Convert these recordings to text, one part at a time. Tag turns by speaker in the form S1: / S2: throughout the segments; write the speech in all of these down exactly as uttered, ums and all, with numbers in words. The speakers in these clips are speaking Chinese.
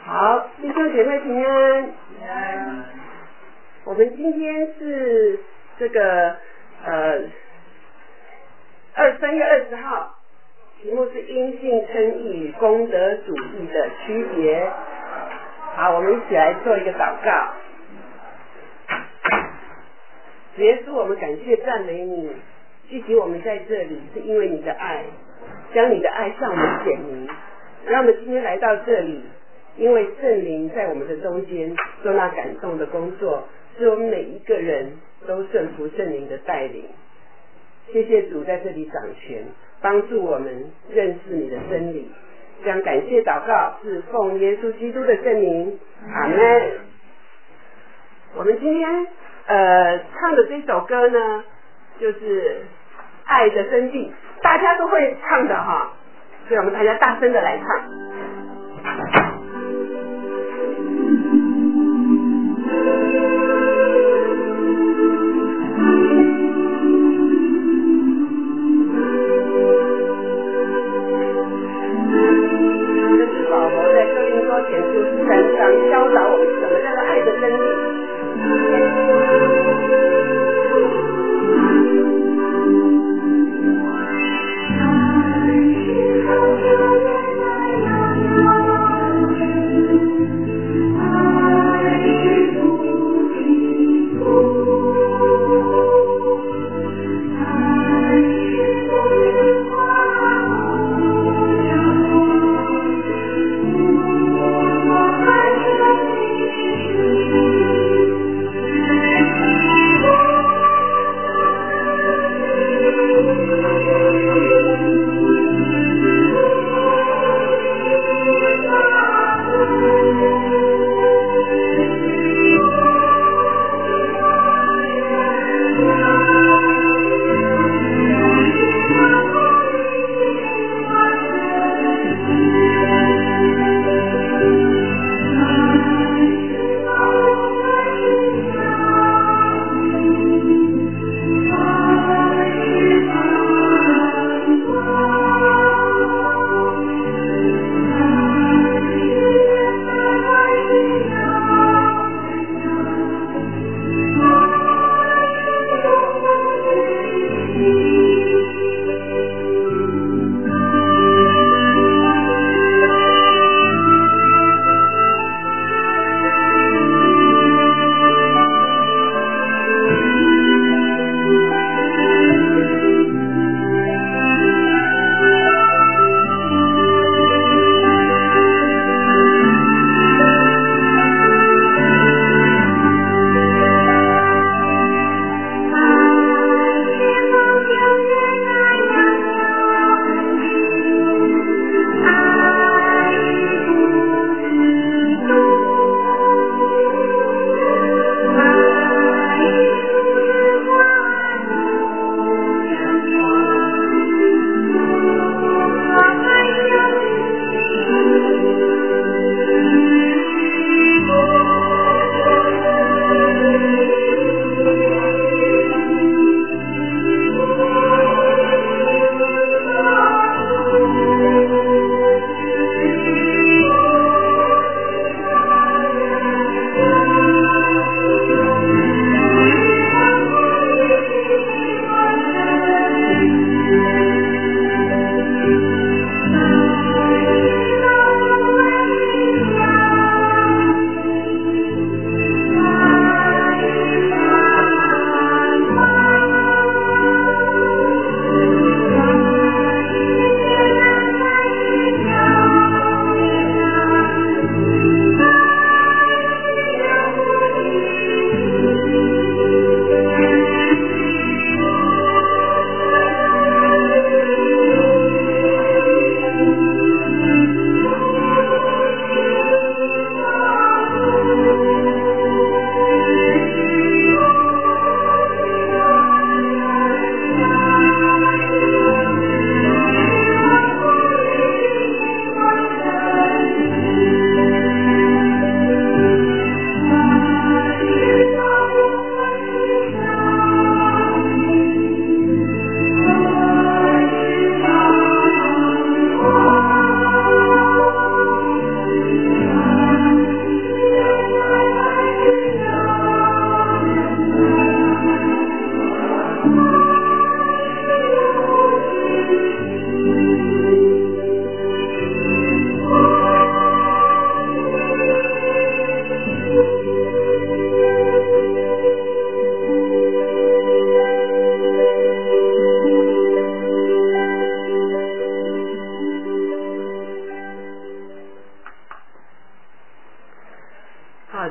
S1: 好，弟兄姐妹平安。我们今天是这个呃二三月二十号，题目是因信称义与功德主义的区别。好，我们一起来做一个祷告。主耶稣，我们感谢赞美你，聚集我们在这里是因为你的爱，将你的爱向我们显明，让我们今天来到这里，因为圣灵在我们的中间做那感动的工作，使我们每一个人都顺服圣灵的带领。谢谢主在这里掌权，帮助我们认识你的真理。将感谢祷告是奉耶稣基督的圣名，阿们。我们今天呃唱的这首歌呢，就是爱的真谛，大家都会唱的哈，所以我们大家大声的来唱。这是保罗在哥林多前书十三章教导我们什么叫做爱的真谛。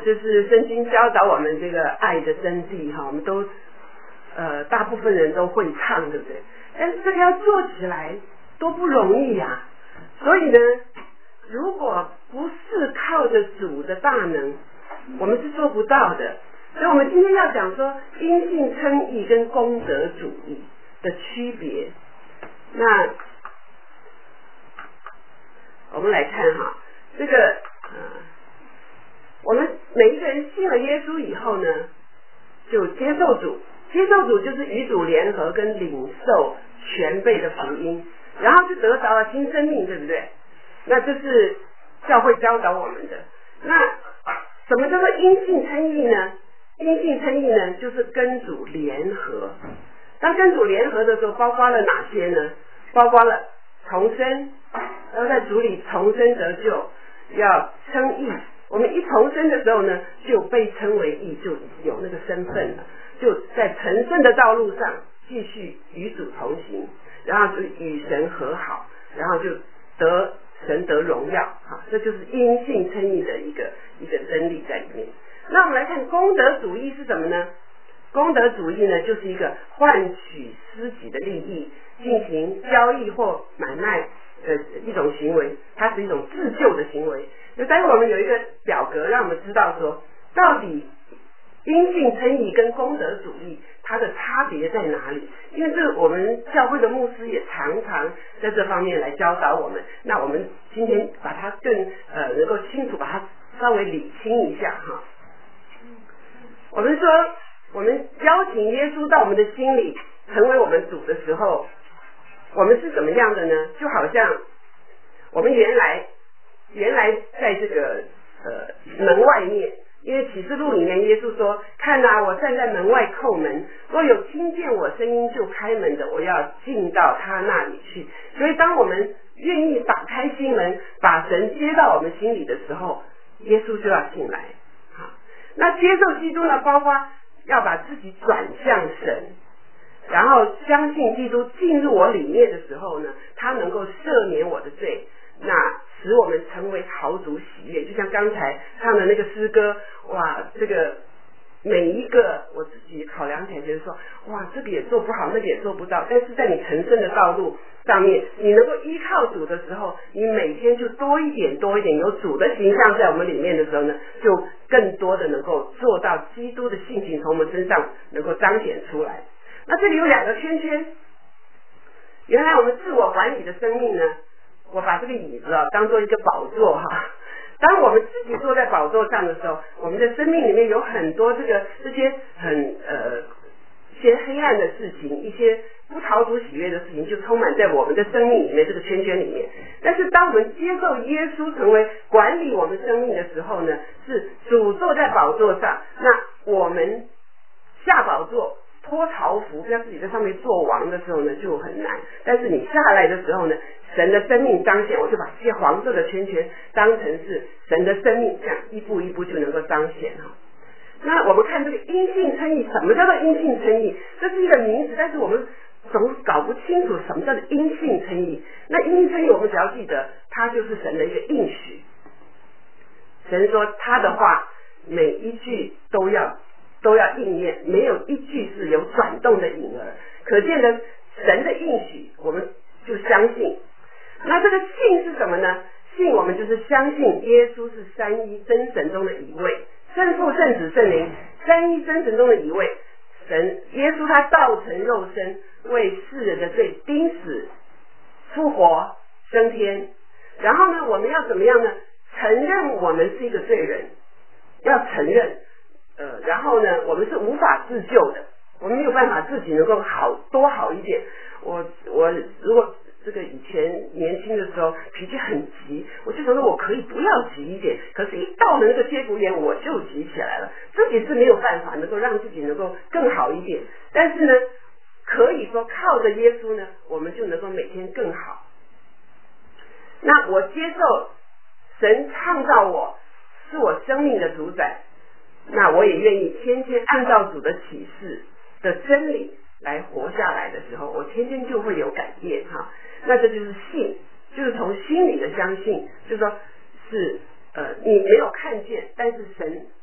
S1: 就是圣经教导我们这个爱的真谛哈，我们都呃大部分人都会唱，对不对？但是这个要做起来多不容易呀、啊！所以呢，如果不是靠着主的大能，我们是做不到的。所以我们今天要讲说因信称义跟功德主义的区别。那我们来看哈，这个呃，我们每一个人信了耶稣以后呢，就接受主，接受主就是与主联合跟领受全备的福音，然后就得着了新生命，对不对？那这是教会教导我们的。那什么叫做因信称义呢？因信称义呢，就是跟主联合。当跟主联合的时候，包括了哪些呢？包括了重生，然后在主里重生得救，要称义。我们一重生的时候呢，就被称为义，就有那个身份了，就在成圣的道路上继续与主同行，然后就与神和好，然后就得神得荣耀，好，这就是因信称义的一个一个真理在里面。那我们来看功德主义是什么呢？功德主义呢，就是一个换取私己的利益，进行交易或买卖的一种行为，它是一种自救的行为。就待会我们有一个表格，让我们知道说，到底因信称义跟功德主义它的差别在哪里？因为这我们教会的牧师也常常在这方面来教导我们。那我们今天把它更呃能够清楚把它稍微理清一下哈。我们说，我们邀请耶稣到我们的心里，成为我们主的时候，我们是怎么样的呢？就好像我们原来原来在这个呃门外面，因为启示录里面耶稣说，看啊，我站在门外叩门，若有听见我声音就开门的，我要进到他那里去。所以当我们愿意打开心门，把神接到我们心里的时候，耶稣就要进来。那接受基督呢，包括要把自己转向神，然后相信基督进入我里面的时候呢，他能够赦免我的罪，那使我们成为豪族喜悦。就像刚才唱的那个诗歌，哇，这个每一个我自己考量起来觉得说，哇，这个也做不好，那个也做不到，但是在你成圣的道路上面，你能够依靠主的时候，你每天就多一点多一点，有主的形象在我们里面的时候呢，就更多的能够做到基督的性情从我们身上能够彰显出来。那这里有两个圈圈，原来我们自我管理的生命呢，我把这个椅子啊当做一个宝座哈。当我们自己坐在宝座上的时候，我们的生命里面有很多这个这些很呃一些黑暗的事情，一些不讨主喜悦的事情，就充满在我们的生命里面这个圈圈里面。但是当我们接受耶稣成为管理我们生命的时候呢，是主坐在宝座上，那我们下宝座脱朝服，在自己在上面做王的时候呢，就很难。但是你下来的时候呢，神的生命彰显，我就把这些黄色的圈圈当成是神的生命，这样一步一步就能够彰显哈。那我们看这个因信称义，什么叫做因信称义？这是一个名词，但是我们总搞不清楚什么叫做因信称义。那因信称义，我们只要记得，它就是神的一个应许。神说他的话每一句都要都要应验，没有一句是有转动的影儿。可见的神的应许，我们就相信。那这个信是什么呢？信我们就是相信耶稣是三一真神中的一位，圣父、圣子、圣灵，三一真神中的一位。神耶稣他道成肉身，为世人的罪钉死、复活、升天。然后呢，我们要怎么样呢？承认我们是一个罪人，要承认。呃，然后呢，我们是无法自救的，我们没有办法自己能够好多好一点。我我如果这个以前年轻的时候脾气很急，我就想说我可以不要急一点，可是一到了那个节骨眼我就急起来了，自己是没有办法能够让自己能够更好一点。但是呢，可以说靠着耶稣呢，我们就能够每天更好。那我接受神创造我，是我生命的主宰。那我也愿意天天按照主的启示的真理来活下来的时候，我天天就会有改变哈。那这就是信，就是从心里的相信，就是说是呃你没有看见，但是神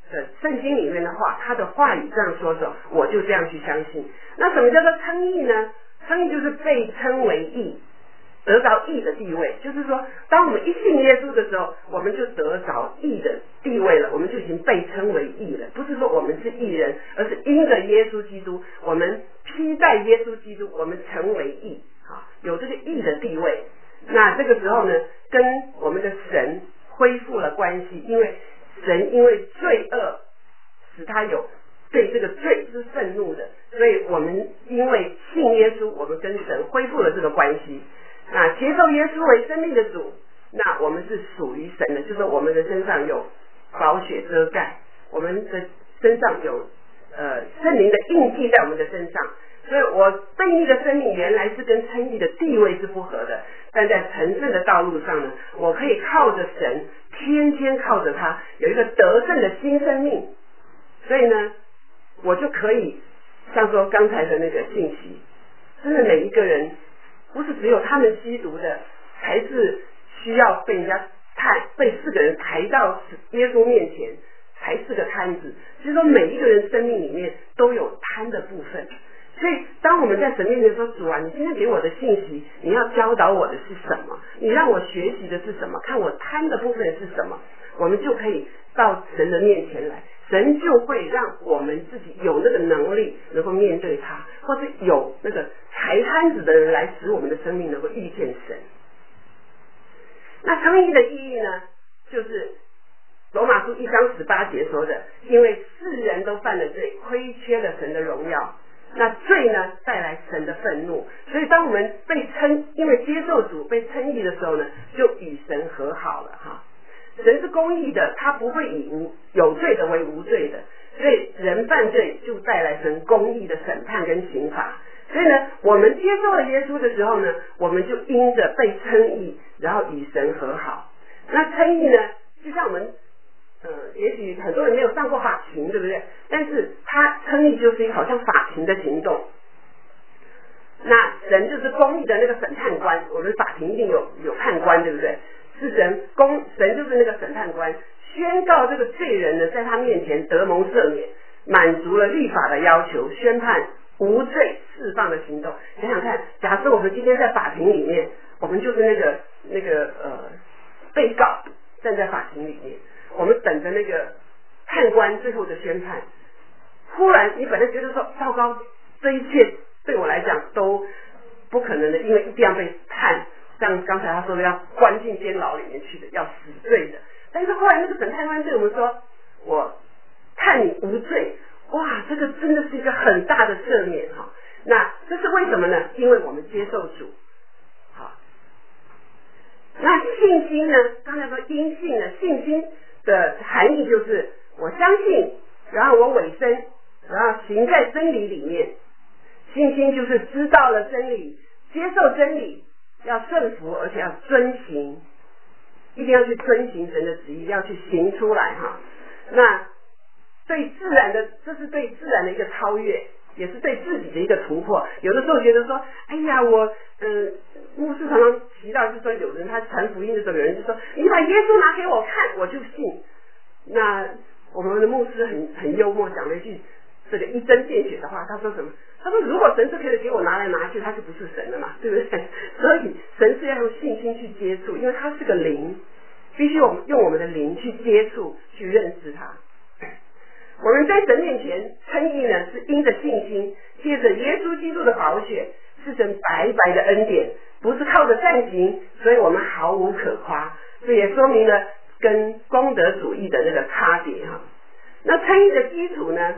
S1: 的圣经里面的话，他的话语这样说说，我就这样去相信。那什么叫做称义呢？称义就是被称为义，得着义的地位，就是说当我们一信耶稣的时候，我们就得着义的地位了，我们就已经被称为义了。不是说我们是义人，而是因着耶稣基督，我们披戴耶稣基督，我们成为义，啊，有这个义的地位。那这个时候呢，跟我们的神恢复了关系，因为神因为罪恶使他有对这个罪是愤怒的，所以我们因为信耶稣，我们跟神恢复了这个关系。那接受耶稣为生命的主，那我们是属于神的，就是我们的身上有宝血遮盖，我们的身上有呃圣灵的印记在我们的身上，所以我悖逆的生命原来是跟称义的地位是不合的，但在成圣的道路上呢，我可以靠着神，天天靠着他，有一个得胜的新生命，所以呢，我就可以像说刚才的那个信息，真的每一个人不是只有他们吸毒的才是需要被人家抬，被四个人抬到耶稣面前才是个摊子，就是说每一个人生命里面都有摊的部分。所以当我们在神面前说，主啊，你今天给我的信息，你要教导我的是什么，你让我学习的是什么，看我摊的部分是什么，我们就可以到神的面前来，神就会让我们自己有那个能力能够面对他，或是有那个抬摊子的人来使我们的生命能够遇见神。那称义的意义呢，就是罗马书一章十八节说的，因为世人都犯了罪，亏缺了神的荣耀，那罪呢带来神的愤怒，所以当我们被称，因为接受主被称义的时候呢，就与神和好了哈。神是公义的，他不会以无有罪的为无罪的，所以人犯罪就带来神公义的审判跟刑罚。所以呢，我们接受了耶稣的时候呢，我们就因着被称义，然后与神和好。那称义呢，就像我们呃，也许很多人没有上过法庭，对不对？但是他称义就是一个好像法庭的行动。那神就是公义的那个审判官，我们法庭一定有有判官，对不对？是神公神就是那个审判官，宣告这个罪人呢，在他面前得蒙赦免，满足了律法的要求，宣判无罪释放的行动。想想看，假设我们今天在法庭里面，我们就是那个那个呃被告站在法庭里面，我们等着那个判官最后的宣判。忽然你本来觉得说糟糕，这一切对我来讲都不可能的，因为一定要被判，像刚才他说的要关进监牢里面去的，要死罪的。但是后来那个审判官对我们说，我判你无罪，哇，这个真的是一个很大的赦免哈。那这是为什么呢？因为我们接受主。好，那信心呢？刚才说因信呢，信心的含义就是我相信，然后我委身，然后行在真理里面。信心就是知道了真理，接受真理，要顺服，而且要遵行，一定要去遵行神的旨意，要去行出来哈。那对自然的，这是对自然的一个超越，也是对自己的一个突破。有的时候觉得说，哎呀，我嗯、呃，牧师常常提到，就是说有人他传福音的时候，有人就说，你把耶稣拿给我看，我就信。那我们的牧师很很幽默，讲了一句这个一针见血的话，他说什么？他说如果神是可以给我拿来拿去，他就不是神了嘛，对不对？所以神是要用信心去接触，因为他是个灵，必须我们用我们的灵去接触，去认识他。我们在神面前称义呢，是因着信心，借着耶稣基督的宝血，是神白白的恩典，不是靠着善行，所以我们毫无可夸。这也说明了跟功德主义的那个差别哈。那称义的基础呢，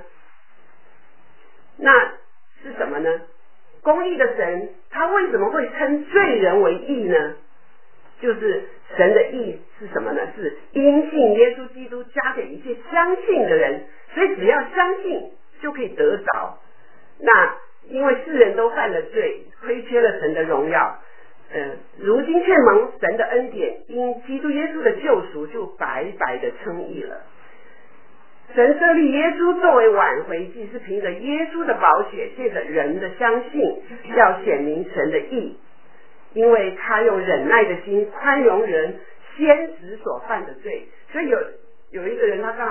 S1: 那是什么呢？公义的神，他为什么会称罪人为义呢？就是神的义是什么呢？是因信耶稣基督加给一切相信的人，所以只要相信就可以得着。那因为世人都犯了罪，亏缺了神的荣耀，呃，如今却蒙神的恩典，因基督耶稣的救赎，就白白的称义了。神设立耶稣作为挽回祭，是凭着耶稣的宝血，借着人的相信，要显明神的义。因为他用忍耐的心宽容人先时所犯的罪，所以有有一个人他刚好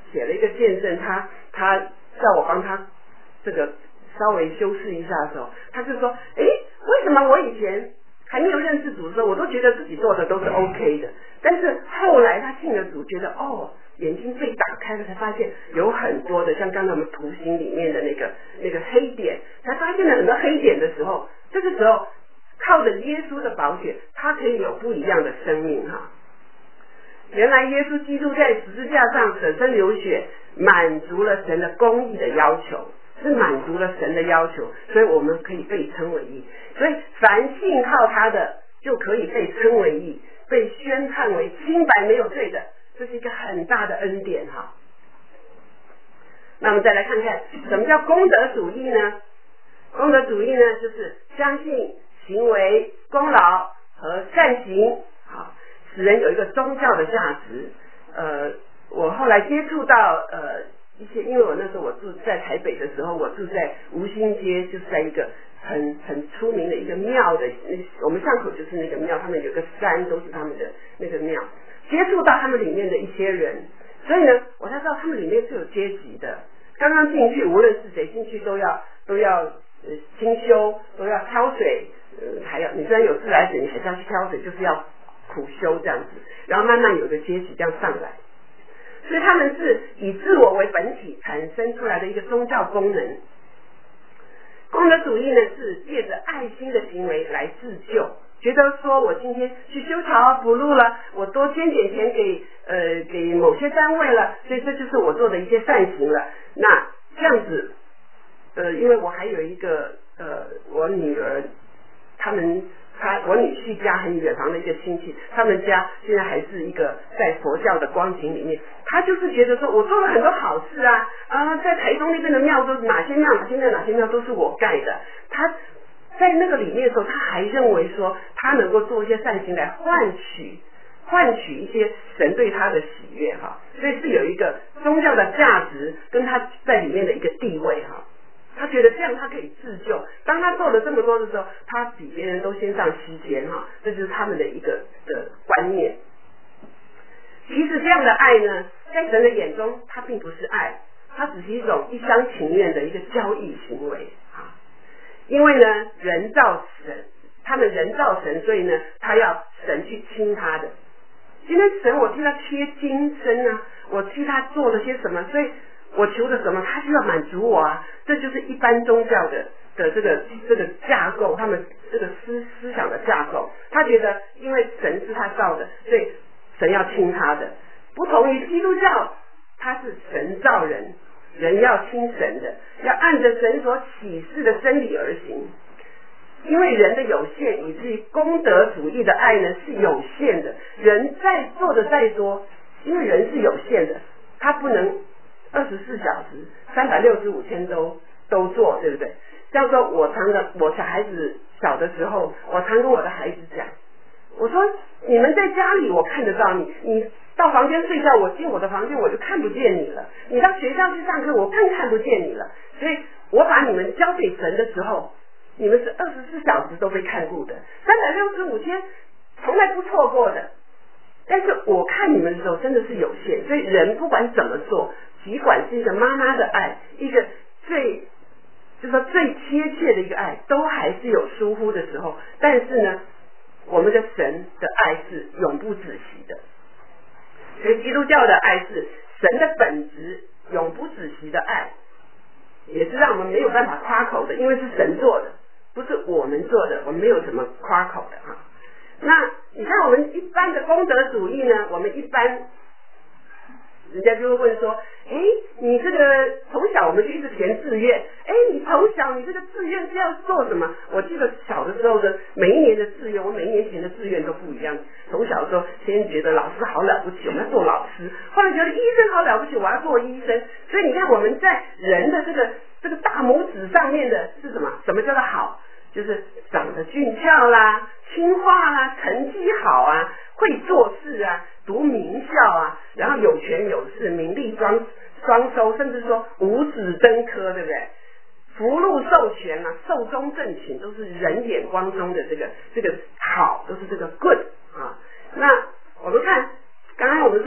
S1: 写了一个见证，他他叫我帮他这个稍微修饰一下的时候，他就说，诶，为什么我以前还没有认识主的时候，我都觉得自己做的都是 OK 的，但是后来他信了主，觉得哦，眼睛被打开了，才发现有很多的像刚才我们图形里面的那个那个黑点，才发现了很多黑点的时候，这个时候靠着耶稣的宝血，他可以有不一样的生命哈。原来耶稣基督在十字架上舍身流血，满足了神的公义的要求，是满足了神的要求，所以我们可以被称为义。所以凡信靠他的，就可以被称为义，被宣判为清白没有罪的，这是一个很大的恩典哈。那我们再来看看什么叫功德主义呢？功德主义呢，就是相信行为功劳和善行，好，使人有一个宗教的价值。呃，我后来接触到呃一些，因为我那时候我住在台北的时候，我住在吴兴街，就是在一个很很出名的一个庙的，我们巷口就是那个庙，他们有个山都是他们的那个庙。接触到他们里面的一些人，所以呢，我才知道他们里面是有阶级的。刚刚进去，无论是谁进去都要都要呃清修，都要挑水，呃还要你虽然有自来水，你还是要去挑水，就是要苦修这样子，然后慢慢有个阶级这样上来。所以他们是以自我为本体产生出来的一个宗教功能。功德主义呢，是借着爱心的行为来自救，觉得说我今天去修桥补路了，我多捐点钱给呃给某些单位了，所以这就是我做的一些善行了。那这样子，呃，因为我还有一个呃我女儿，他们他我女婿家很远房的一个亲戚，他们家现在还是一个在佛教的光景里面，他就是觉得说我做了很多好事啊啊，在台东那边的庙都哪些庙哪些庙哪些庙都是我盖的，他在那个里面的时候，他还认为说他能够做一些善行来换取换取一些神对他的喜悦哈，所以是有一个宗教的价值跟他在里面的一个地位哈。他觉得这样他可以自救，当他做了这么多的时候，他比别人都先上西天哈，这就是他们的一个的观念。其实这样的爱呢，在神的眼中，它并不是爱，它只是一种一厢情愿的一个交易行为啊。因为呢，人造神，他们人造神，所以呢，他要神去亲他的。今天神我替他贴金身啊，我替他做了些什么，所以我求的什么，他就要满足我啊。这就是一般宗教的的这个这个架构，他们这个思思想的架构。他觉得，因为神是他造的，所以神要亲他的。不同于基督教，他是神造人，人要亲神的，要按着神所启示的真理而行。因为人的有限，以至于功德主义的爱呢是有限的。人再做的再多，因为人是有限的，他不能二十四小时、三百六十五天都都做，对不对？像说我常的，我小孩子小的时候，我常跟我的孩子讲，我说你们在家里我看得到你，你到房间睡觉，我进我的房间我就看不见你了；你到学校去上课，我更看不见你了。所以我把你们交给神的时候，你们是二十四小时都被看顾的，三百六十五天从来不错过的。但是我看你们的时候真的是有限，所以人不管怎么做，尽管是一个妈妈的爱，一个最就是说最贴切的一个爱，都还是有疏忽的时候。但是呢，我们的神的爱是永不止息的，所以基督教的爱是神的本质，永不止息的爱，也是让我们没有办法夸口的，因为是神做的，不是我们做的，我们没有什么夸口的哈。那你看我们一般的功德主义呢，我们一般人家就会问说，哎，你这个从小我们就一直填志愿，哎，你从小你这个志愿是要做什么？我记得小的时候的每一年的志愿，我每一年填的志愿都不一样。从小的时候先觉得老师好了不起，我们要做老师；后来觉得医生好了不起，我要做医生。所以你看我们在人的这个这个大拇指上面的是什么？什么叫做好？就是长得俊俏啦，听话啦，成绩好啊，会做事啊，读名校啊，然后有权有势，名利双双收，甚至说五子登科，对不对？福禄寿全啊，寿终正寝，都是人眼光中的这个这个好，都是这个 good 啊。那我们看，刚刚我们说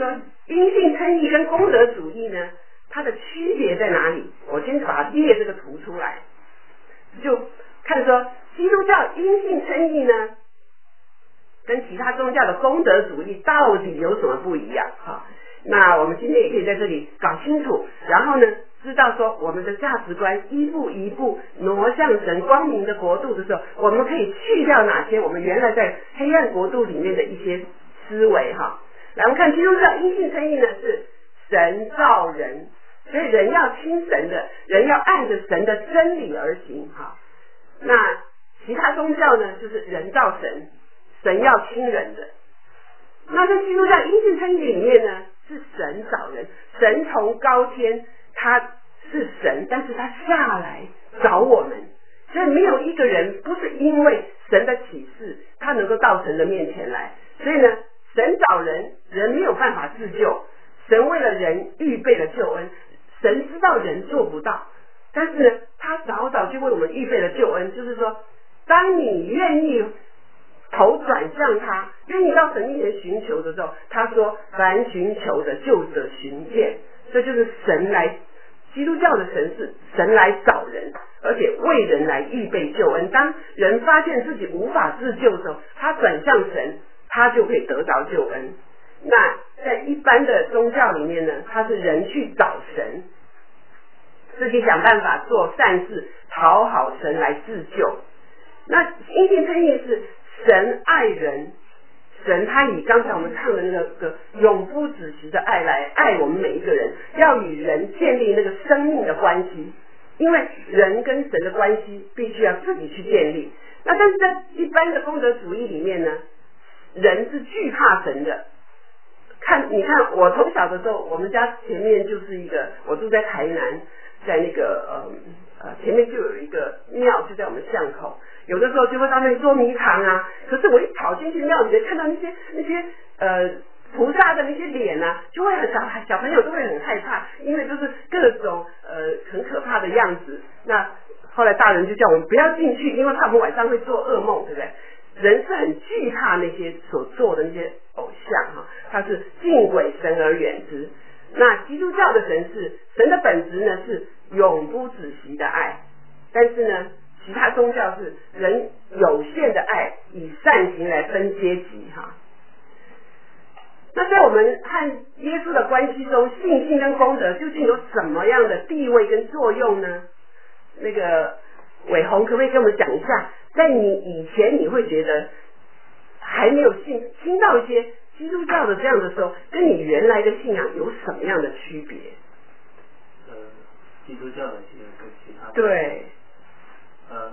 S1: 因信称义跟功德主义呢，它的区别在哪里？我先把它列这个图出来，就看说基督教因信称义呢，跟其他宗教的功德主义到底有什么不一样？哈，那我们今天也可以在这里搞清楚，然后呢，知道说我们的价值观一步一步挪向神光明的国度的时候，我们可以去掉哪些我们原来在黑暗国度里面的一些思维哈。来，我们看基督教因信称义呢，是神造人，所以人要听神的，人要按着神的真理而行哈。那其他宗教呢，就是人造神，神要听人的。那在基督教因信称义里面呢，是神造人，神从高天，他是神，但是他下来找我们，所以没有一个人不是因为神的启示，他能够到神的面前来。所以呢，神找人，人没有办法自救，神为了人预备了救恩，神知道人做不到，但是呢，他早早就为我们预备了救恩，就是说，当你愿意头转向他，愿意到神面前寻求的时候，他说凡寻求的就得寻见。这就是神来，基督教的神是神来找人，而且为人来预备救恩。当人发现自己无法自救的时候，他转向神，他就可以得着救恩。那在一般的宗教里面呢，他是人去找神，自己想办法做善事，讨好神来自救。那因信称义是神爱人，神他以刚才我们唱的那个个永不止息的爱来爱我们每一个人，要与人建立那个生命的关系，因为人跟神的关系必须要自己去建立。那但是在一般的功德主义里面呢，人是惧怕神的。看，你看我从小的时候，我们家前面就是一个，我住在台南，在那个呃呃前面就有一个庙，就在我们巷口。有的时候就会到那里捉迷藏啊，可是我一跑进去庙里面，看到那些那些呃菩萨的那些脸啊，就会很小小朋友都会很害怕，因为都是各种呃很可怕的样子。那后来大人就叫我们不要进去，因为怕我们晚上会做噩梦，对不对？人是很惧怕那些所做的那些偶像哈，他是敬鬼神而远之。那基督教的神是神的本质呢是永不止息的爱，但是呢，其他宗教是人有限的爱，以善行来分阶级哈。那在我们和耶稣的关系中，信心跟功德究竟有什么样的地位跟作用呢？那个伟宏可不可以跟我们讲一下，在你以前你会觉得还没有信，听到一些基督教的这样的时候，跟你原来的信仰有什么样的区别？
S2: 呃，基督教的信仰跟其他的
S1: 对。
S2: 呃，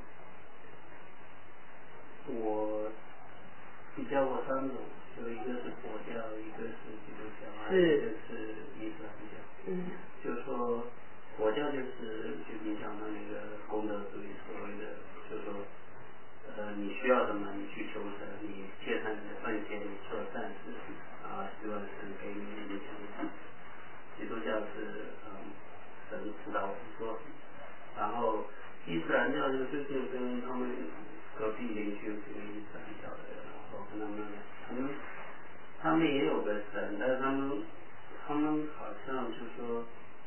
S2: 我比较过三种，有一个是佛教，一个是基督教，还有一个是伊斯兰教。
S1: 嗯，
S2: 就是说佛教就是就你讲的那个功德主义，所谓的就是说，呃，你需要什么你去求神，你借他人的奉献，你做善事啊，希望神给你一些东西。基督教是嗯，神指导我们做什么，然后伊斯兰教就是跟他们隔壁邻居是伊斯兰教的，然后跟他们他们他们也有个神，但是他们他们好像就说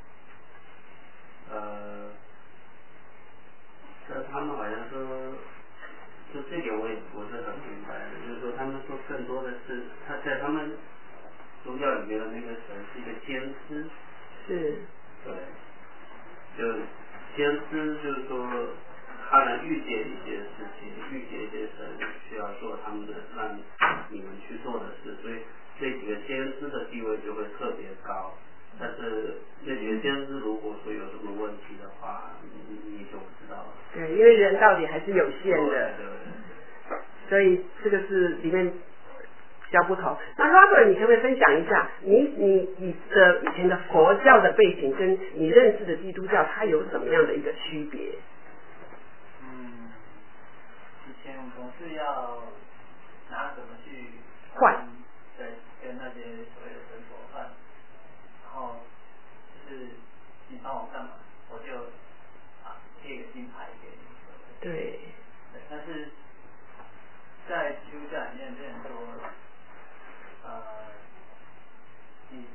S2: 呃，但他们好像说，就这点我也不是很明白，就是说他们说更多的是他在他们宗教里面的那个神是一个先知，
S1: 是，
S2: 对，就先知就是说他能预见一些事情，预见一些神需要做他们的让你们去做的事，所以这几个先知的地位就会特别高。但是这几个先知如果说有什么问题的话，你你就不知道了。
S1: 对，因为人到底还是有限的，
S2: 对对对，
S1: 所以这个是里面比较不同。那 Robert， 你可不可以分享一下你你你的以前的佛教的背景跟你认识的基督教它有什么样的一个区别？
S3: 嗯，以前我总是要拿什么去
S1: 换，
S3: 对，跟那些所谓的神佛换，然后就是你帮我干嘛，我就啊贴个金牌给你。
S1: 对。
S3: 对，但是在基督教里面变成说，呃，你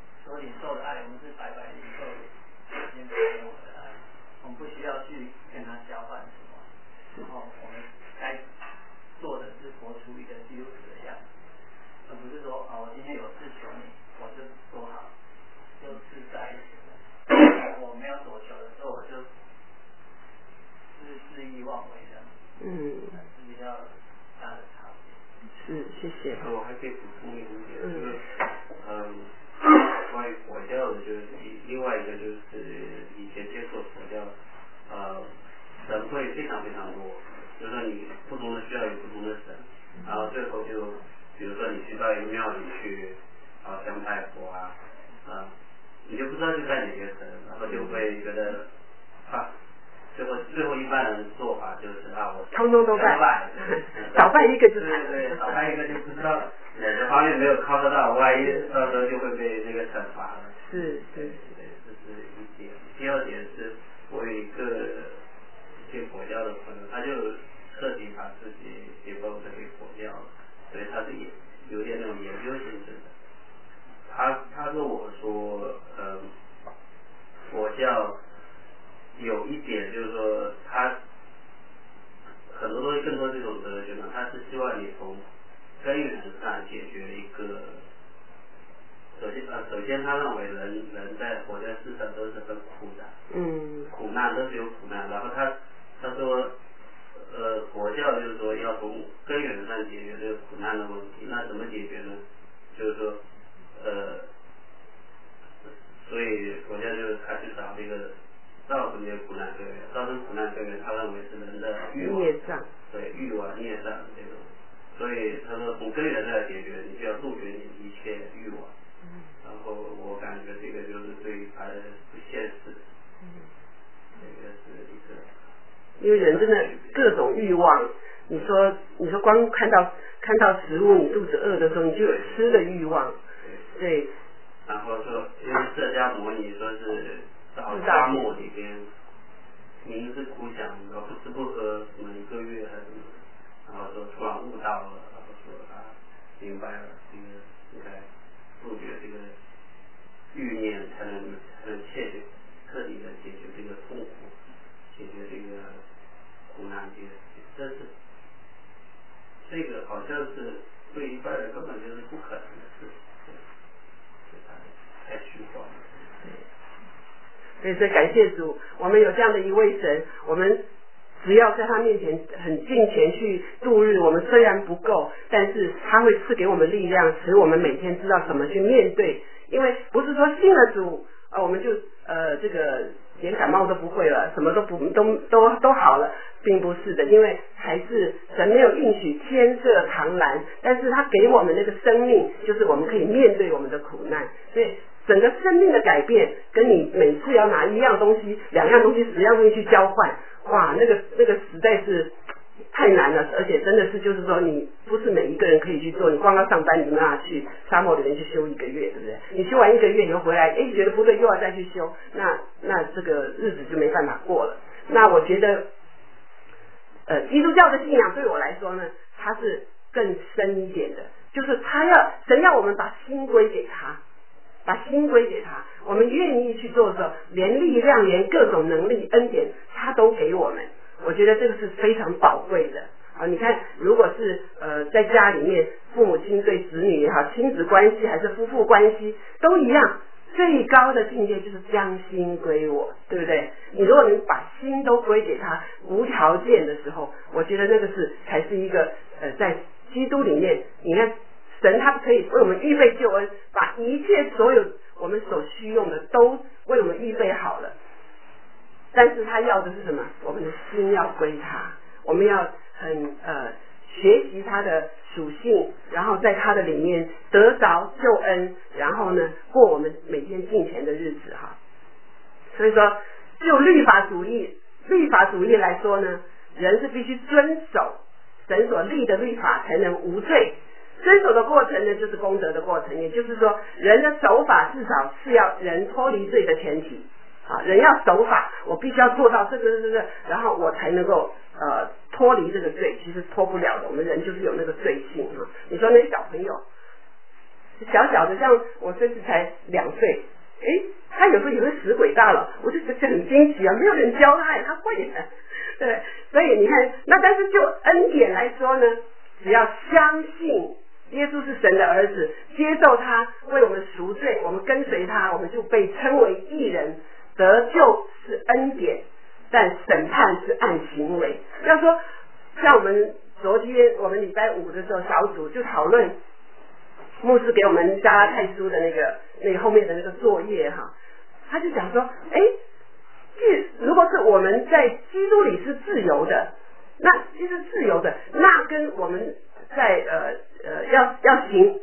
S2: 去啊香拜佛啊啊，你就不知道去干哪些神，然后就会觉得啊。最后，最后一般人做法就是啊，我
S1: 通通都拜，
S2: 拜，
S1: 少拜一个就
S2: 对对，少拜一个就不知道哪个方面没有靠得到，万一到时候就会被那个惩罚了。
S1: 是是
S2: 对，这是一点。第二点是，我有一个一些佛教的朋友，他就彻底把自己也包成给佛教了，所以他是有点那种研究性质的。他他跟我说，嗯，佛教。有一点就是说，他很多东西更多这种哲学呢，他是希望你从根源上解决一个。首先呃，首先他认为人人在活在世上都是很苦的，
S1: 嗯，
S2: 苦难都是有苦难。然后他他说，呃，佛教就是说要从根源上解决这个苦难的问题。那怎么解决呢？就是说，呃，所以佛教就是他去找这个。造成这些苦难根源，造成苦难根源，他认为是人的欲望，
S1: 业障，
S2: 对欲望、孽障这种。所以他说从根源上来解决，你就要杜绝你一切欲望。嗯。然后我感觉这个就是对他不现实。嗯。这个是一个。
S1: 因为人真的各种欲望，你说你说光看到看到食物，你肚子饿的时候，你就有吃的欲望。对。对
S2: 然后说，因为释迦牟尼说是。到沙漠里边，明知苦想，然后不吃不喝，什么一个月还是什么，然后说突然悟到了，然后说啊，明白了，这个应该杜绝这个欲念，才能才能彻底彻底的解决这个痛苦，解决这个苦难这个，这是这个好像是对一般人根本就是不可能的事情，对，太虚幻了。
S1: 所以说感谢主，我们有这样的一位神，我们只要在他面前很尽全去度日，我们虽然不够，但是他会赐给我们力量，使我们每天知道怎么去面对。因为不是说信了主，呃，我们就呃这个连感冒都不会了，什么都不都都都好了，并不是的，因为还是神没有应许天色常蓝，但是他给我们那个生命，就是我们可以面对我们的苦难，所以。整个生命的改变，跟你每次要拿一样东西、两样东西、十样东西去交换，哇，那个那个实在是太难了，而且真的是就是说，你不是每一个人可以去做，你光要上班，你没办法去沙漠里面去修一个月，对不对？你修完一个月以后回来，哎，觉得不对，又要再去修，那那这个日子就没办法过了。那我觉得，呃，基督教的信仰对我来说呢，它是更深一点的，就是他要神要我们把心归给他。把心归给他，我们愿意去做的时候，连力量、连各种能力、恩典，他都给我们。我觉得这个是非常宝贵的。啊，你看，如果是呃在家里面，父母亲对子女也好，亲子关系还是夫妇关系都一样，最高的境界就是将心归我，对不对？你如果能把心都归给他，无条件的时候，我觉得那个是才是一个呃在基督里面，你看。神他可以为我们预备救恩，把一切所有我们所需用的都为我们预备好了。但是他要的是什么？我们的心要归他，我们要很呃学习他的属性，然后在他的里面得着救恩，然后呢过我们每天敬虔的日子哈。所以说，就律法主义律法主义来说呢，人是必须遵守神所立的律法才能无罪。遵守的过程呢，就是功德的过程，也就是说，人的守法至少是要人脱离罪的前提。啊，人要守法，我必须要做到这个这个，然后我才能够呃脱离这个罪。其实脱不了的，我们人就是有那个罪性啊。你说那小朋友，小小的，像我孙子才两岁，诶，他有时候也会使鬼大了，我就觉得很惊奇啊，没有人教他，他会的，对。所以你看，那但是就恩典来说呢，只要相信。耶稣是神的儿子，接受他为我们赎罪，我们跟随他，我们就被称为义人。得救是恩典，但审判是按行为。要说像我们昨天我们礼拜五的时候小组就讨论牧师给我们加拉太书的那个那个后面的那个作业哈，他就讲说，哎，如果是我们在基督里是自由的，那其实自由的，那跟我们在呃呃要要行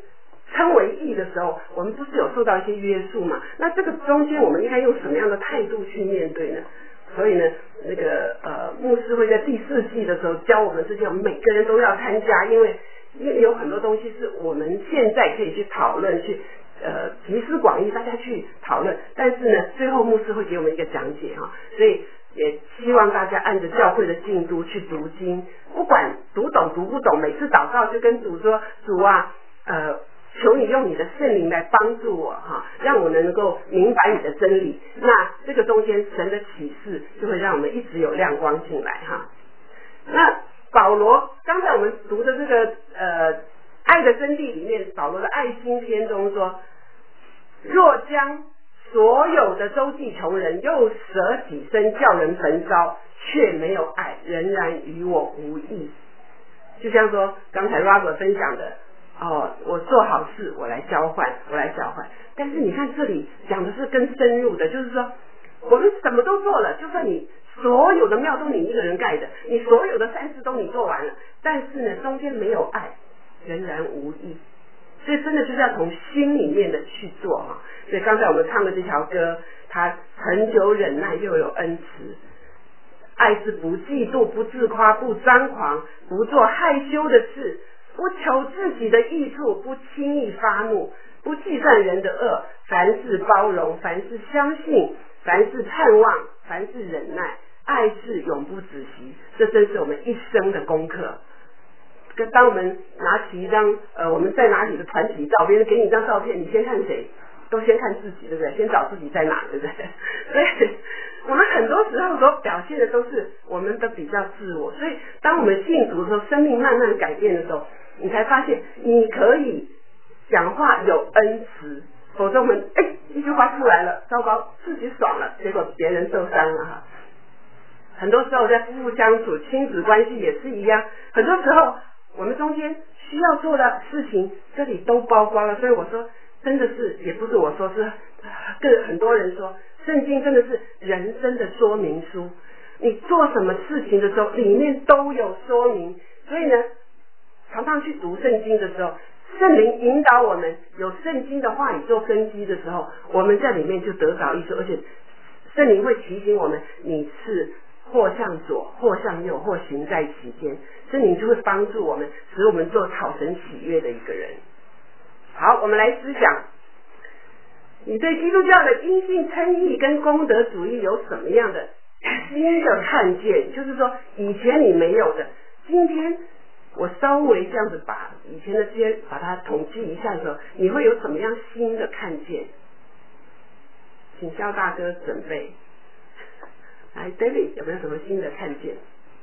S1: 称为义的时候，我们不是有受到一些约束嘛？那这个中间我们应该用什么样的态度去面对呢？所以呢，那个呃牧师会在第四季的时候教我们这些，我们每个人都要参加，因为因为有很多东西是我们现在可以去讨论，去呃集思广益，大家去讨论。但是呢，最后牧师会给我们一个讲解哈，所以也希望大家按着教会的进度去读经，不管读懂读不懂，每次祷告就跟主说：主啊，呃。求你用你的圣灵来帮助我哈，让我能够明白你的真理。那这个中间神的启示就会让我们一直有亮光进来哈。那保罗刚才我们读的这个呃爱的真谛里面，保罗的爱心篇中说：若将所有的周济穷人，又舍己身叫人焚烧，却没有爱，仍然与我无益。就像说刚才 Robert 分享的。哦，我做好事，我来交换，我来交换。但是你看这里讲的是更深入的，就是说我们什么都做了，就算你所有的庙都你一个人盖的，你所有的善事都你做完了，但是呢中间没有爱，仍然无益。所以真的就是要从心里面的去做哈。所以刚才我们唱的这条歌，它恒久忍耐又有恩慈，爱是不嫉妒，不自夸，不张狂，不做害羞的事，不求自己的益处，不轻易发怒，不计算人的恶，凡事包容，凡事相信，凡事盼望，凡事忍耐，爱是永不止息。这真是我们一生的功课。跟当我们拿起一张呃我们在哪里的团体照，别人给你一张照片，你先看谁？都先看自己，对不对？先找自己在哪，对不对？所以我们很多时候所表现的都是我们的比较自我。所以当我们信主的时候，生命慢慢改变的时候，你才发现你可以讲话有恩慈，否则我们哎一句话出来了，糟糕，自己爽了，结果别人受伤了哈。很多时候在夫妇相处、亲子关系也是一样，很多时候我们中间需要做的事情，这里都包括了。所以我说，真的是也不是我说，是更很多人说，圣经真的是人生的说明书。你做什么事情的时候，里面都有说明。所以呢，常常去读圣经的时候，圣灵引导我们，有圣经的话语做根基的时候，我们在里面就得着益处，而且圣灵会提醒我们，你是或向左，或向右，或行在其间。圣灵就会帮助我们，使我们做讨神喜悦的一个人。好，我们来思想，你对基督教的因信称义跟功德主义有什么样的新的看见？就是说以前你没有的，今天我稍微这样子把以前的这些把它统计一下的时候，你会有什么样新的看见？请肖大哥准备。来 David 有没有什么新的看见？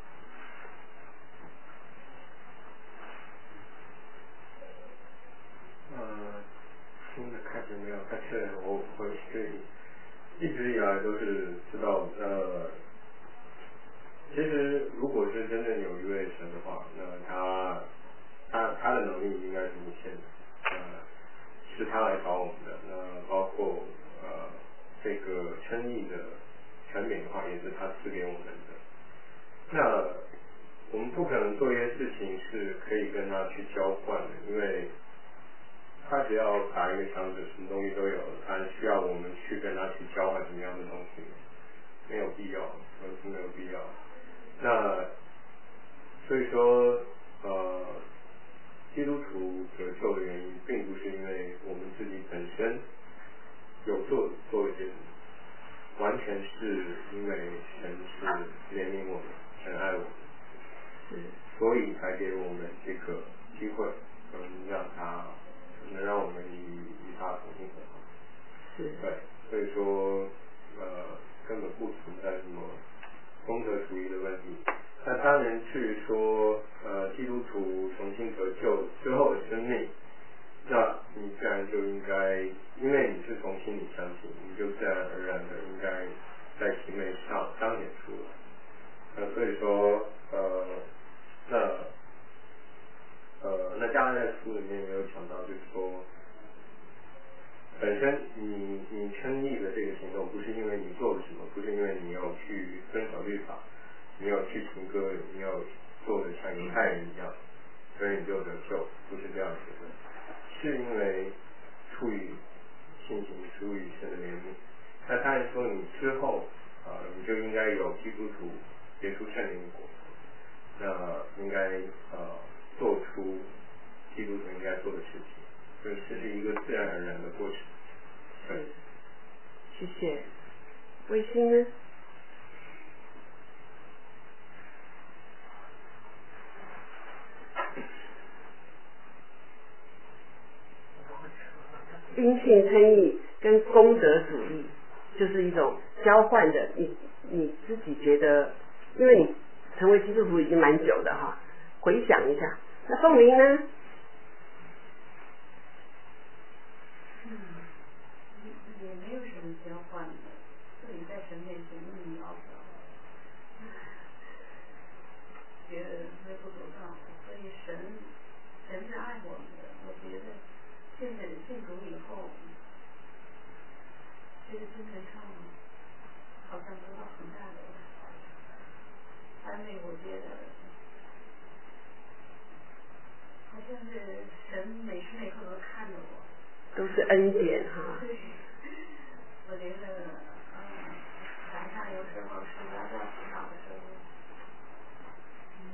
S4: 呃，新的看见没有，但是我我是一直以来都是知道，呃，其实如果是真正有一位神的话，那他他他的能力应该是无限的，呃，是他来找我们的，那包括呃这个称义的权柄的话，也是他赐给我们的。那我们不可能做一些事情是可以跟他去交换的，因为他只要打一个响指，什么东西都有了，他需要我们去跟他去交换什么样的东西，没有必要，完全没有必要。那所以说，呃，基督徒得救的原因，并不是因为我们自己本身有做做一些什么，完全是因为神是怜悯我们，神爱我们，所以才给我们这个机会，能让他能让我们与与他同行和好。是，对，所以说呃根本不存在什么功德主义的问题。那当然至于说呃基督徒重新得救之后的生命，那你自然就应该，因为你是从心里相信，你就自然而然的应该在行为上彰显出来。那所以说呃那呃那加拉太书里面也有讲到，就是说本身你你称义的这个行动，不是因为你做了什么，不是因为你要去遵守律法，你要去除割礼，你要做的像犹太人一样，所以你就得救，不是这样子的。 是因为出于信心，出于神的怜悯。那他还说你之后啊、呃，你就应该有基督徒结出圣灵果，那应该呃做出基督徒应该做的事情，所以这是一个自然而然的过程。
S1: 是，谢谢。卫星呢？因信称义跟功德主义就是一种交换的，你你自己觉得，因为你成为基督徒已经蛮久的哈，回想一下，那凤鸣呢？
S5: 嗯，也没有什么交换的，自己在神面前一摇摇，觉得微不足道，所以神神是爱我们的，我觉得现在信主以后，这个精神上好像得到很大的安慰，我觉得好像是神每时每刻都看着我，
S1: 都是恩典哈。
S5: 对，我觉得嗯，台上有时候是在在辅导的时候，嗯，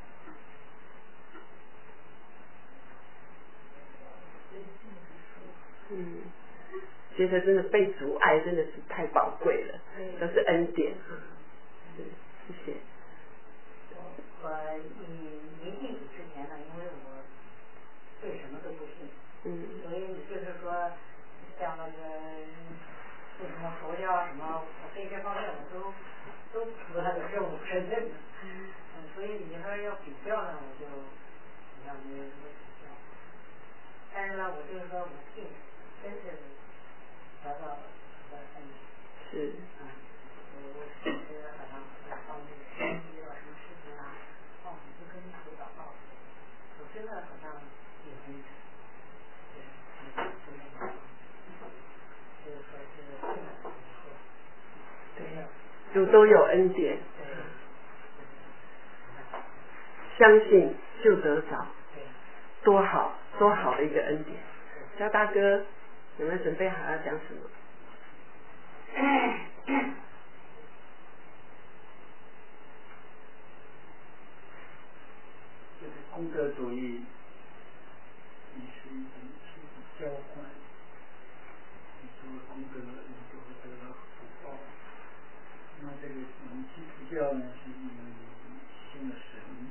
S5: 这个心里很舒服。
S1: 嗯，觉得真的被主爱真的是太宝贵了，都是恩典哈。是，谢谢。
S6: 我你没信主之前呢，因为我对什么都不信，
S1: 嗯，
S6: 所以你就是说像那个对什么佛教什么，我对这方面我都都不太是我承认的，嗯，所以你说要比较呢，我就好像没有什么比较，但是呢，我就是说我信，真是得到了我的恩典，
S1: 是，
S6: 嗯，我我其实好像很方面遇到什么事情啊。哦，就跟主祷告，我真的好像有恩典，对，真的，就是说是信了以后，
S1: 对，主都有恩典，
S6: 对，
S1: 相信就得着，
S6: 对，
S1: 多好多好的一个恩典。肖大哥，有没有准备好要讲什么？
S3: 就是功德主义，你是一种是一种交换，你做了功德，你就会得到福报。那这个我们基督教呢，是因为你信了神，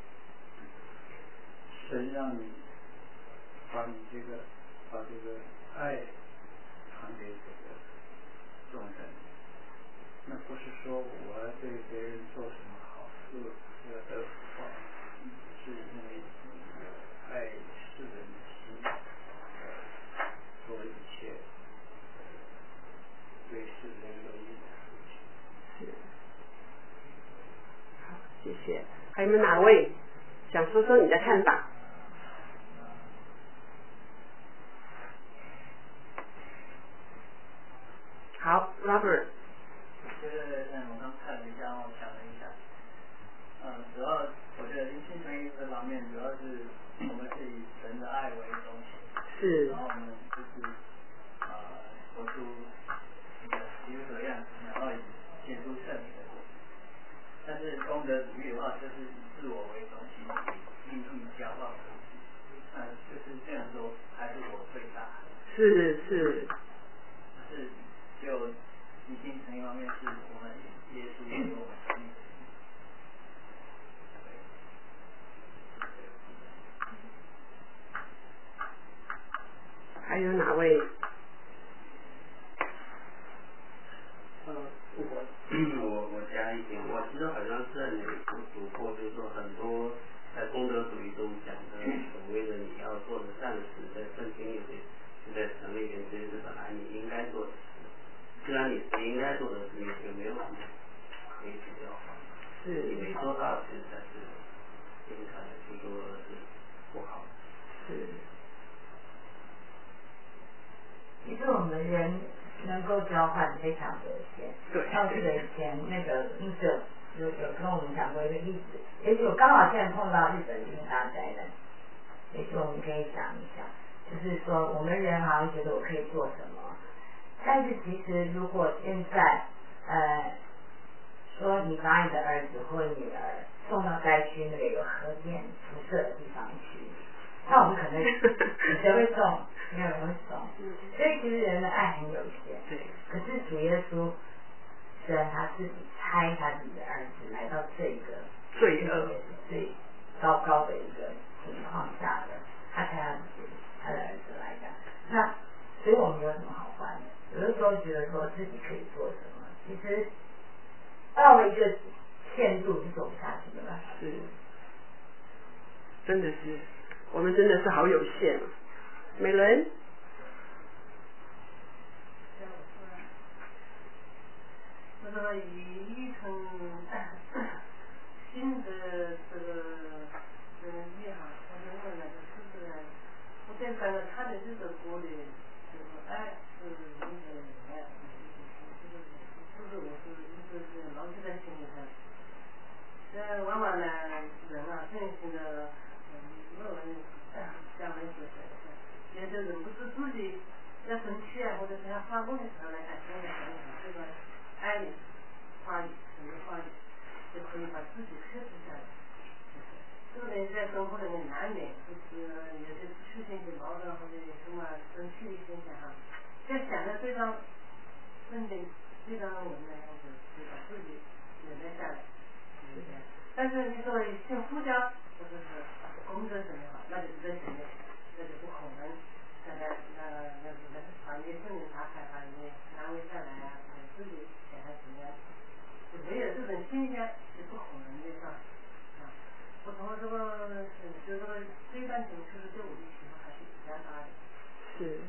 S3: 神让你把你这个把这个爱传给这个众人。那不是说我要对别人做什么好事，我要得福报。是因为爱世人的心，做一切对世人有益的事情。
S1: 是，好，谢谢。还有没有哪位想说说你的看法？好 ，Robert。
S3: 就是嗯，我刚看了一下，我想了一下，嗯，主要我觉得灵性成义这方面，主要是我们是以神的爱为中心，
S1: 是，
S3: 然后我们就是呃，活出一个基督的样子，然后以结出圣灵的果子。但是功德主义的话，就是以自我为中心，以利益骄傲为主，嗯，就是这样说，还是我最大。
S1: 是是。
S3: 是就灵性成义方面，是我们耶稣给我们生命的。
S1: 还有哪位？
S2: 呃，我我我加一点，我记得好像是在哪里读过，就是说很多在功德主义中讲的所谓的你要做的善事，在圣经里面，就在神里面，这是本来你应该做的事。虽然你是应该做的事，你就没有什么可以比较好。
S1: 是。
S2: 你没做到，其实才是应该就说是不好。
S1: 是。
S6: 其实我们人能够交换非常多钱。
S1: 对。
S6: 上次的以前那个英社有有跟我们讲过一个例子，也许我刚好现在碰到日本这个大灾难，也许我们可以想一想， 就是说我们人好像觉得我可以做什么，但是其实如果现在呃说你把你的儿子或女儿送到灾区那个有核电辐射的地方去，那我们可能谁会送？没有人会送。所以其实人的爱很有限。
S1: 对。
S6: 可是主耶稣神他自己差他自己的儿子来到这个
S1: 罪恶
S6: 最糟糕的一个情况下的，他才他自己他的儿子来的。那所以我们有什么好换的？有的时候觉得说自己可以做什么，其实到了一个限度就走不下去了。
S1: 是，真的是，我们真的是好有限。美伦。
S5: 这个一层新的这个这个意哈，我认为那个是不是？我在看到他的这个歌里，就是爱是那个爱，就是就是我是就是老是在心里头。这往往呢，人啊，真心的，嗯，我们讲的是有的人不是自己要生气啊，或者是要发怒的时候来感觉来这个爱的话语，什么话语，就可以把自己克制下来。这个人在生活里面难免就是有些出现些矛盾或者有什么生气的现象哈，要想的非常镇定，非常稳的样子，就把自己忍耐下来。但是你说像夫家或者是工作什么好，那就是在前面，那就不可能。那那那那那把一个圣灵打开，把你安慰下来啊，自己给他怎么样？就没有这种现象是不可能的，是吧？啊，我从这个就这个这一段情绪对我的启发还是比较大的。
S1: 是。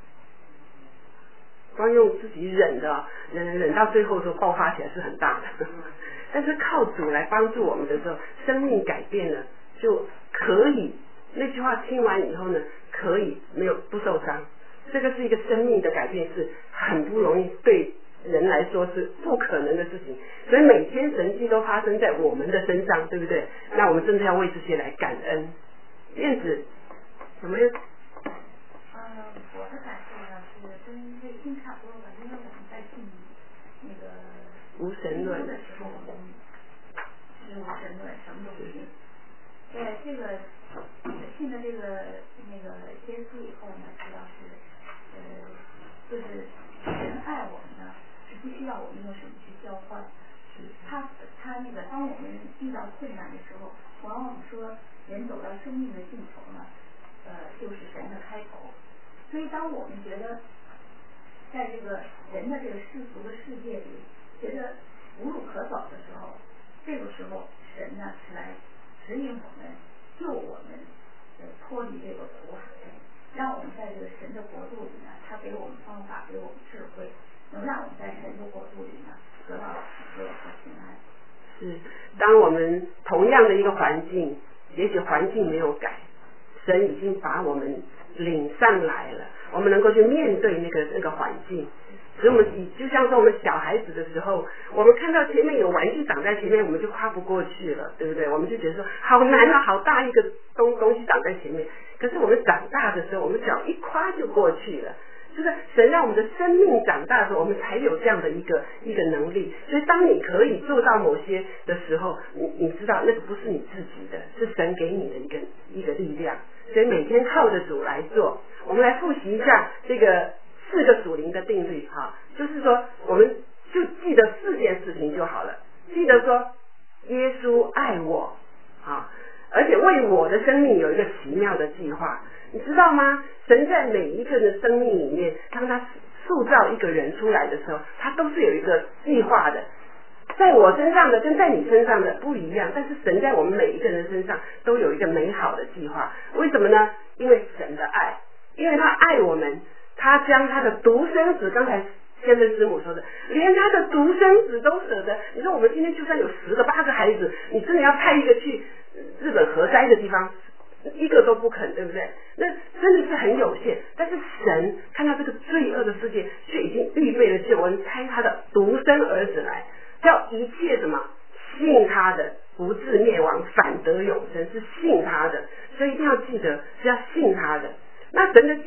S1: 光用自己忍的，忍忍到最后的时候爆发起来是很大的。但是靠主来帮助我们的时候，生命改变了，就可以。那句话听完以后呢，可以没有不受伤。这个是一个生命的改变，是很不容易，对人来说是不可能的事情。所以每天神迹都发生在我们的身上，对不对？那我们真的要为这些来感恩。燕子有没有？
S7: 呃，我的感受呢是跟内心差不多吧，因为我们在信那个
S1: 无神论
S7: 的时候，我们是无神论，什么都不信。在这个信了这个那个耶稣以后呢，主要是呃，就是神爱我们呢，是不需要我们用什么去交换。他他那个，当我们遇到困难的时候，往往说人走到生命的尽头呢，呃，就是神的开头。所以当我们觉得在这个人的这个世俗的世界里，觉得无路可走的时候，这个时候神呢是来指引我们，救我们，呃，脱离这个苦海，让我们在这个神的国度里呢，他给我们方法，给我们智慧，能让我们在神的国度里呢得到喜乐和平安。
S1: 是，当我们同样的一个环境，也许环境没有改，神已经把我们领上来了，我们能够去面对那个那个环境。所以我们以就像说我们小孩子的时候，我们看到前面有玩具长在前面，我们就跨不过去了，对不对？我们就觉得说好难啊，好大一个东东西长在前面。可是我们长大的时候，我们脚一跨就过去了。就是神让我们的生命长大的时候，我们才有这样的一个一个能力。所以当你可以做到某些的时候，你你知道那个不是你自己的，是神给你的一个一个力量。所以每天靠着主来做。我们来复习一下这个四个属灵的定律哈，就是说我们就记得四件事情就好了。记得说耶稣爱我啊，而且为我的生命有一个奇妙的计划，你知道吗？神在每一个人的生命里面，当他塑造一个人出来的时候，他都是有一个计划的。在我身上的跟在你身上的不一样，但是神在我们每一个人身上都有一个美好的计划。为什么呢？因为神的爱，因为他爱我们，他将他的独生子，刚才先生师母说的，连他的独生子都舍得。你说我们今天就算有十个八个孩子，你真的要派一个去日本核灾的地方，一个都不肯，对不对？那真的是很有限。但是神看到这个罪恶的世界，却已经预备了救恩，差他的独生儿子来，叫一切什么信他的不至灭亡，反得永生，是信他的。所以一定要记得是要信他的。那神的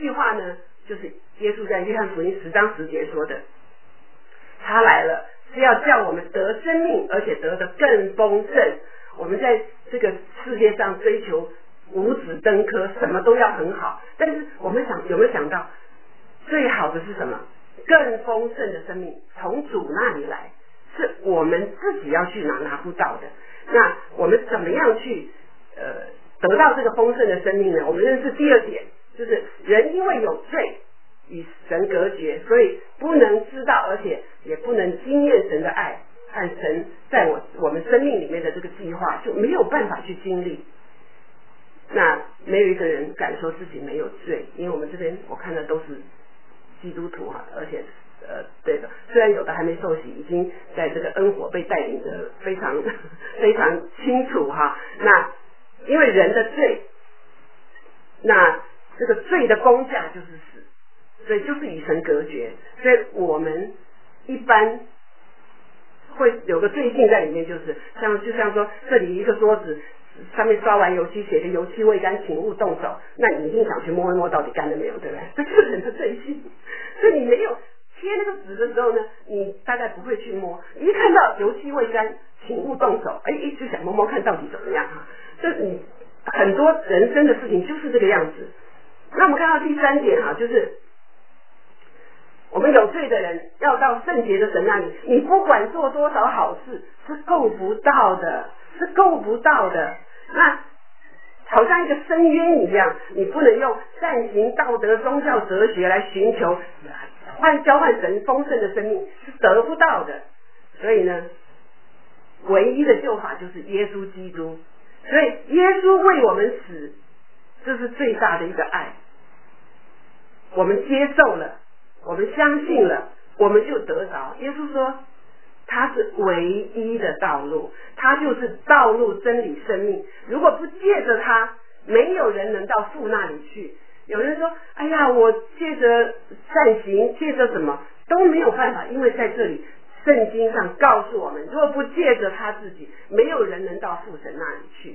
S1: 耶稣在约翰福音十章十节说的，他来了是要叫我们得生命，而且得的更丰盛。我们在这个世界上追求五子登科，什么都要很好，但是我们想有没有想到最好的是什么？更丰盛的生命从主那里来，是我们自己要去拿拿不到的。那我们怎么样去呃得到这个丰盛的生命呢？我们认识第二点，就是人因为有罪与神隔绝，所以不能知道，而且也不能经验神的爱和神在我我们生命里面的这个计划，就没有办法去经历。那没有一个人敢说自己没有罪，因为我们这边我看的都是基督徒哈，而且呃对的，虽然有的还没受洗，已经在这个恩火被带领的非常非常清楚哈。那因为人的罪，那这个罪的工价就是死，所以就是与神隔绝，所以我们一般会有个罪性在里面，就是像就像说这里一个桌子上面刷完油漆，写个油漆未干，请勿动手，那你一定想去摸一摸到底干了没有，对不对？这是人的罪性。所以你没有贴那个纸的时候呢，你大概不会去摸，一看到油漆未干，请勿动手，哎，就想摸摸看到底怎么样哈。这你很多人生的事情就是这个样子。那我们看到第三点哈，就是我们有罪的人要到圣洁的神那里，你不管做多少好事是够不到的，是够不到的。那好像一个深渊一样，你不能用善行、道德、宗教、哲学来寻求换交换神丰盛的生命，是得不到的。所以呢，唯一的救法就是耶稣基督。所以耶稣为我们死，这是最大的一个爱。我们接受了，我们相信了，我们就得着。耶稣说他是唯一的道路，他就是道路、真理、生命。如果不借着他，没有人能到父那里去。有人说哎呀，我借着善行，借着什么都没有办法，因为在这里圣经上告诉我们，如果不借着他自己，没有人能到父神那里去。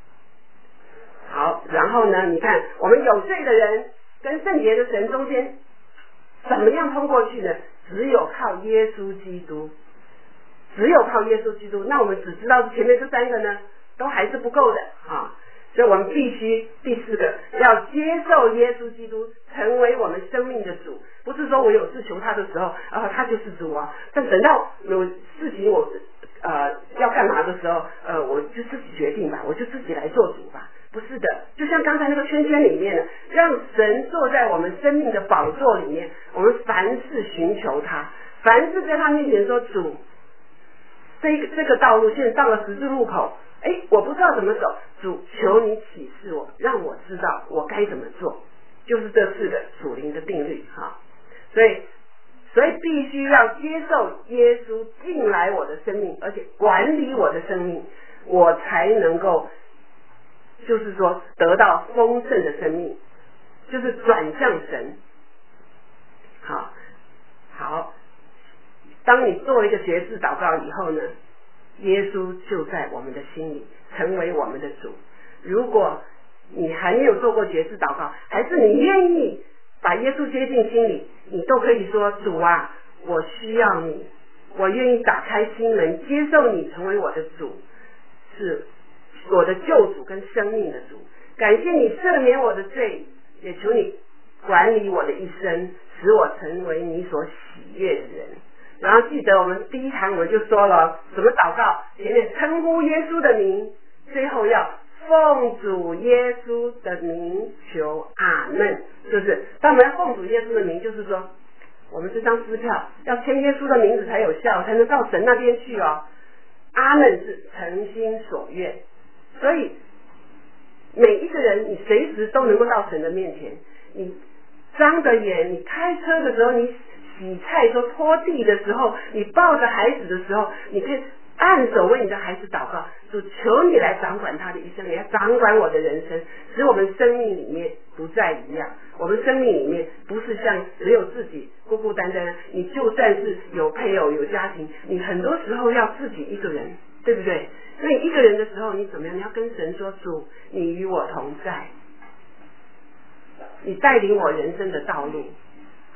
S1: 好，然后呢，你看我们有罪的人跟圣洁的神中间怎么样通过去呢？只有靠耶稣基督，只有靠耶稣基督。那我们只知道前面这三个呢，都还是不够的啊，所以我们必须第四个要接受耶稣基督成为我们生命的主。不是说我有事求他的时候啊，他就是主啊，但等到有事情我呃要干嘛的时候，呃我就自己决定吧，我就自己来做主吧。不是的，就像刚才那个圈圈里面呢，让神坐在我们生命的宝座里面，我们凡事寻求他，凡事在他面前说主，这个这个道路现在到了十字路口，哎，我不知道怎么走，主求你启示我，让我知道我该怎么做，就是这四个属灵的定律哈。所以所以必须要接受耶稣进来我的生命，而且管理我的生命，我才能够就是说得到丰盛的生命，就是转向神。好好，当你做了一个决志祷告以后呢，耶稣就在我们的心里成为我们的主。如果你还没有做过决志祷告，还是你愿意把耶稣接进心里，你都可以说主啊，我需要你，我愿意打开心门接受你成为我的主，是我的救主跟生命的主。感谢你赦免我的罪，也求你管理我的一生，使我成为你所喜悦的人。然后记得我们第一堂我们就说了怎么祷告，前面称呼耶稣的名，最后要奉主耶稣的名求阿们。就是当我们要奉主耶稣的名，就是说我们这张支票要签耶稣的名字才有效，才能到神那边去哦。阿们是诚心所愿，所以每一个人你随时都能够到神的面前。你张着眼，你开车的时候，你洗菜说拖地的时候，你抱着孩子的时候，你可以按手为你的孩子祷告，主求你来掌管他的一生，你要掌管我的人生，使我们生命里面不再一样。我们生命里面不是像只有自己孤孤单单，你就算是有配偶有家庭，你很多时候要自己一个人，对不对？那你一个人的时候你怎么样？你要跟神说，主你与我同在，你带领我人生的道路。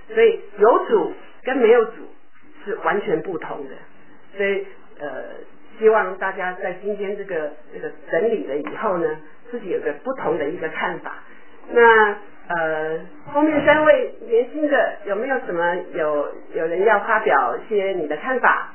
S1: 所以有主跟没有主是完全不同的。所以呃，希望大家在今天这个这个整理了以后呢，自己有个不同的一个看法。那呃，后面三位年轻的有没有什么有有人要发表一些你的看法？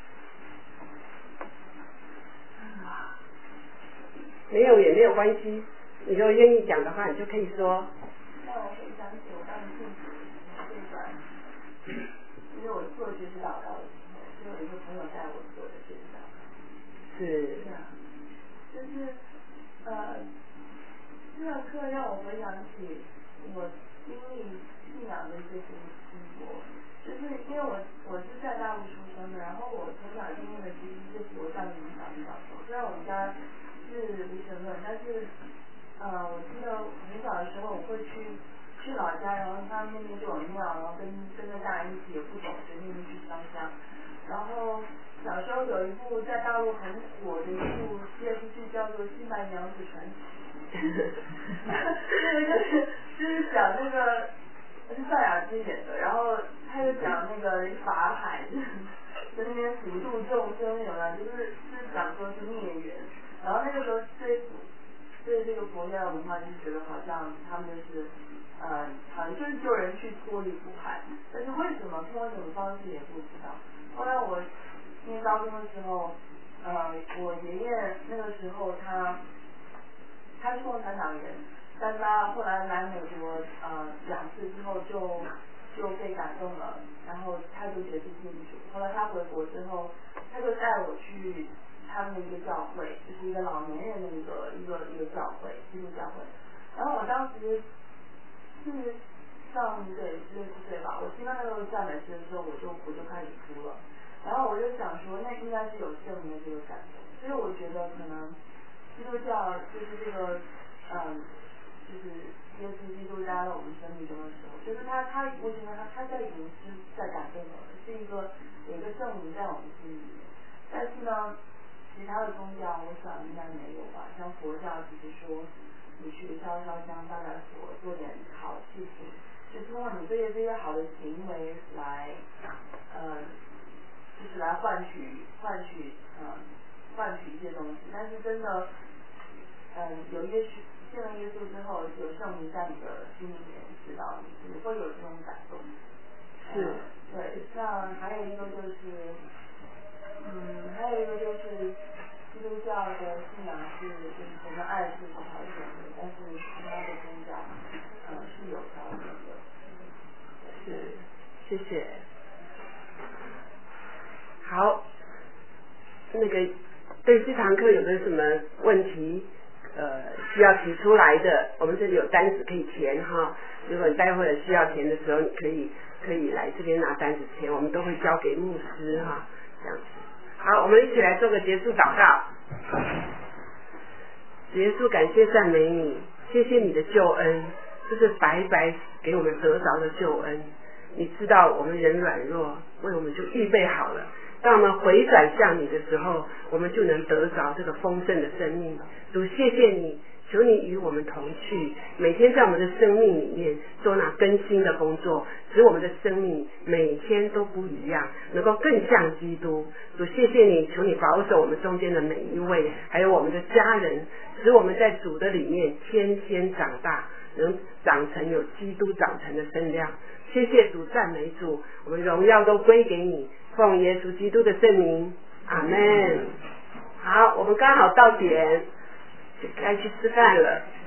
S1: 没有也没有关系，你如果愿意讲的话，你就可以说。
S8: 那我回想起我当信主这段，因为我做学习祷告的时候，就有一个朋友带我做的学习祷告。
S1: 是。
S8: 是啊，就是呃，这堂课让我回想起我经历信仰的一些经经过，就是因为我我是在大陆出生的，然后我从小经历的其实是佛教的影响比较多。虽然我们家是无神论，但是呃，我记得很小的时候我会去去老家，然后他们那边就有庙，然后跟跟着大人一起也不懂，决定去烧香。然后小时候有一部在大陆很火的一部电视剧叫做《新白娘子传奇》，那个就是就是讲那个是赵雅芝演的，然后他就讲那个法海在那边普度众生，有没有？就是就是讲说是孽缘，然后那个时候对对这个佛教的文化就是觉得好像他们就是呃好像就是救人去脱离苦海，但是为什么通过什么方式也不知道。后来我念高中的时候，呃，我爷爷那个时候他他是共产党员，但他后来来美国呃两次之后就就被感动了，然后他就决定信主。后来他回国之后，他就带我去他们的一个教会，就是一个老年人的一个一个一个教会，基督教会。然后我当时是上对十六七岁吧，我听到那个赞美诗的时候，我就我就开始哭了。然后我就想说，那应该是有圣灵的这个感动，所以我觉得可能基督教就是这个，嗯，就是耶稣基督加到我们生命中的时候，就是他他，我觉得他他在已经是在感动我们，是一个有一个圣灵在我们心里面。但是呢，其他的宗教我想应该没有吧，像佛教只是说你去烧烧香拜拜佛，做点好事情，就通过你这些这些好的行为来，呃。就是来换取换取呃换取一些东西，但是真的，嗯，有耶稣信了耶稣之后，有圣灵在你的心里面指导你，你会有这种感动。
S1: 是。
S8: 呃、对，像还有一个就是，嗯，还有一个就是基督教的信仰是就是神的爱是无条件的，但是其他的宗教呃是有条件的。
S1: 是，谢谢。好，那个对这堂课有没有什么问题呃需要提出来的？我们这里有单子可以填哈，如果你待会儿需要填的时候，你可以可以来这边拿单子填，我们都会交给牧师哈，这样子。好，我们一起来做个结束祷告。主耶稣，感谢赞美你，谢谢你的救恩，这是白白给我们得着的救恩。你知道我们人软弱，为我们就预备好了。当我们回转向你的时候，我们就能得着这个丰盛的生命。主，谢谢你，求你与我们同去，每天在我们的生命里面做那更新的工作，使我们的生命每天都不一样，能够更像基督。主，谢谢你，求你保守我们中间的每一位，还有我们的家人，使我们在主的里面天天长大，能长成有基督长成的身量。谢谢主，赞美主，我们荣耀都归给你，奉耶稣基督的圣名，阿们。好，我们刚好到点，就该去吃饭了。